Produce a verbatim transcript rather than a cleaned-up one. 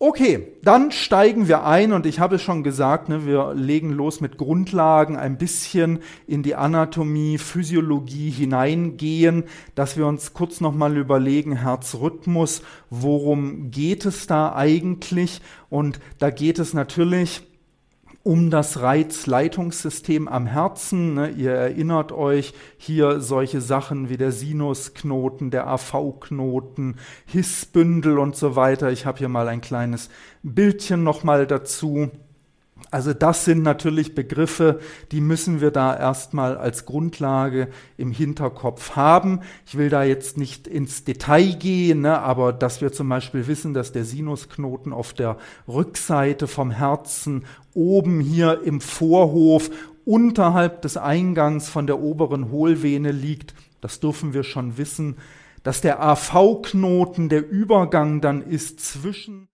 Okay, dann steigen wir ein und ich habe es schon gesagt, ne, wir legen los mit Grundlagen, ein bisschen in die Anatomie, Physiologie hineingehen, dass wir uns kurz nochmal überlegen, Herzrhythmus, worum geht es da eigentlich? Und da geht es natürlich um das Reizleitungssystem am Herzen. Ne? Ihr erinnert euch hier solche Sachen wie der Sinusknoten, der A V-Knoten, Hissbündel und so weiter. Ich habe hier mal ein kleines Bildchen nochmal dazu. Also das sind natürlich Begriffe, die müssen wir da erstmal als Grundlage im Hinterkopf haben. Ich will da jetzt nicht ins Detail gehen, ne, aber dass wir zum Beispiel wissen, dass der Sinusknoten auf der Rückseite vom Herzen oben hier im Vorhof unterhalb des Eingangs von der oberen Hohlvene liegt, das dürfen wir schon wissen. Dass der A V-Knoten der Übergang dann ist zwischen